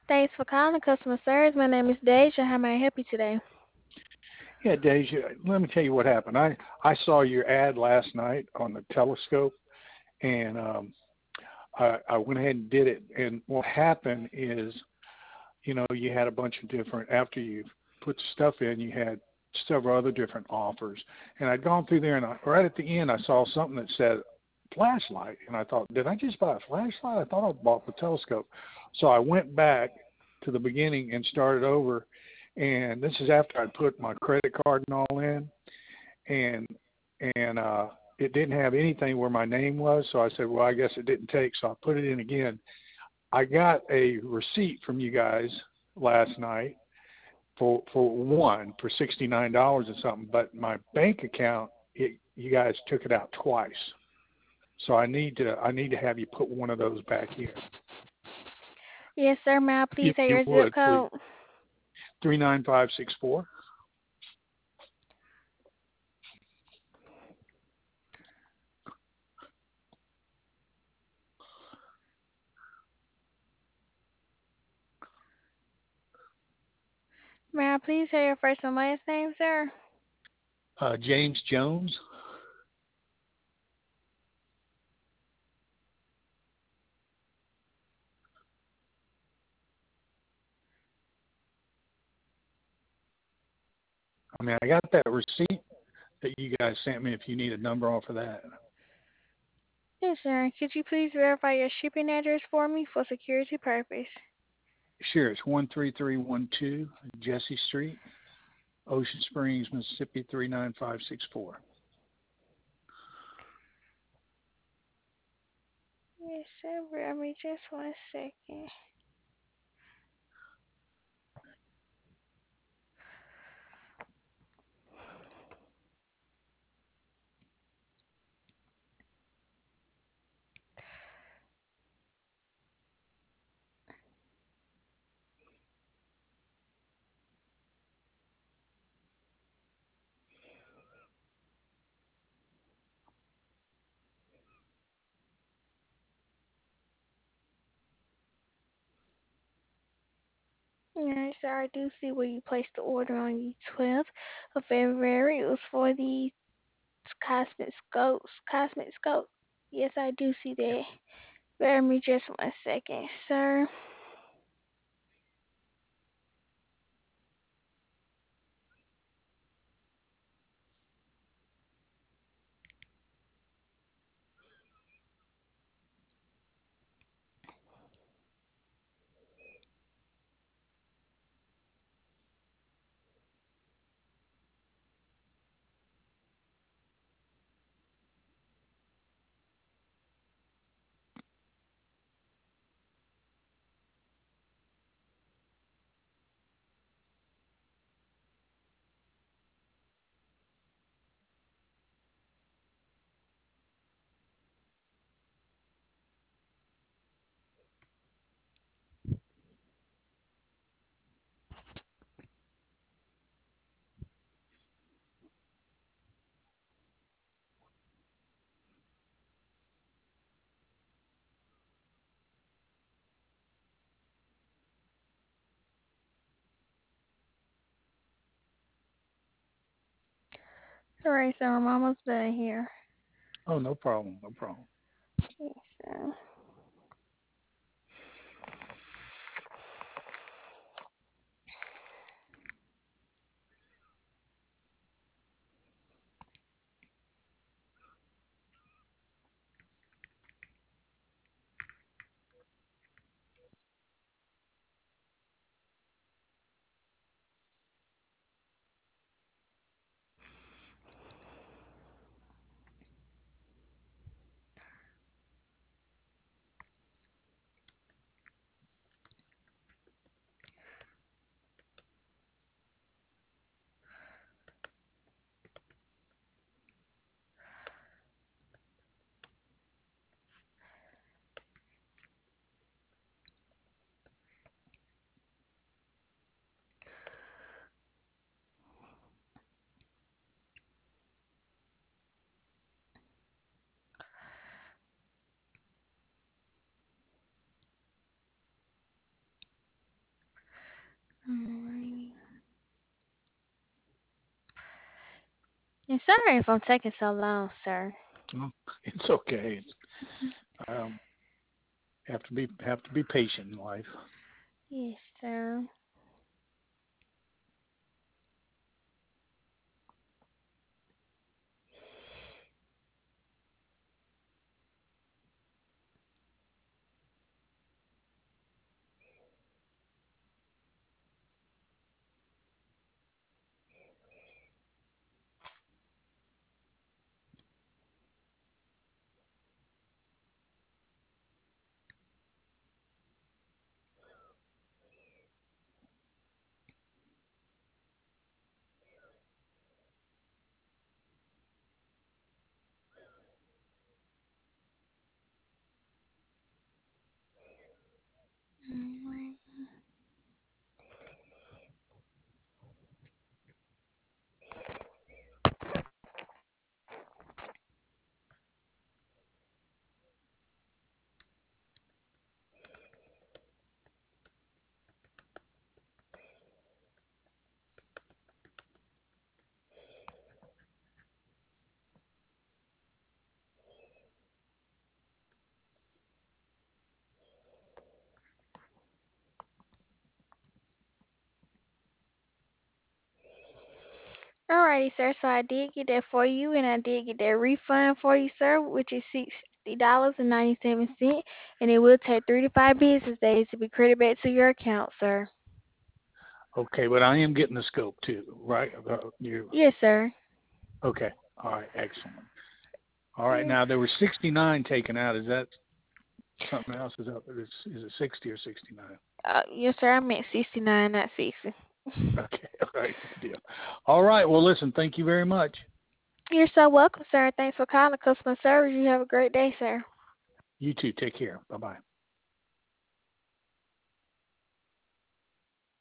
Thanks for calling customer service. My name is Deja. How may I help you today? Yeah, Deja, let me tell you what happened. I saw your ad last night on the telescope, and I went ahead and did it. And what happened is, you had a bunch of different, after you put the stuff in, you had several other different offers. And I'd gone through there, and right at the end, I saw something that said flashlight. And I thought, did I just buy a flashlight? I thought I bought the telescope. So I went back to the beginning and started over. And this is after I put my credit card and all in. And it didn't have anything where my name was. So I said, well, I guess it didn't take. So I put it in again. I got a receipt from you guys last night for $69 or something, but my bank account, you guys took it out twice. So I need to have you put one of those back in. Yes, sir. May I please If have you your zip would, please. code? 39564. May I please have your first and last name, sir? James Jones. I mean, I got that receipt that you guys sent me if you need a number off of that. Yes, sir. Could you please verify your shipping address for me for security purpose? Sure, it's 13312 Jesse Street, Ocean Springs, Mississippi 39564. Yes, sir. Bear me just 1 second. Yes, sir. I do see where you placed the order on the 12th of February. It was for the Cosmic Scopes. Cosmic Scope. Yes, I do see that. Bear me just 1 second, sir. Alright, sir. I'm almost done here. Oh, no problem, no problem. Yes, sir. Alrighty. And sorry if I'm taking so long, sir. Well, it's okay. Um, have to be patient in life. Yes, sir. Alrighty, sir. So I did get that for you, and I did get that refund for you, sir, which is $60.97, and it will take 3 to 5 business days to be credited back to your account, sir. Okay, but I am getting the scope too, right? You Yes, sir. okay? All right, excellent. All right, Yes. now there were 69 taken out. Is that something else? Is it 60 or 69? Yes, sir. I meant 69, not 60. Okay, all right, good deal. All right, well, listen, thank you very much. You're so welcome, sir. Thanks for calling customer service. You have a great day, sir. You too. Take care. Bye bye.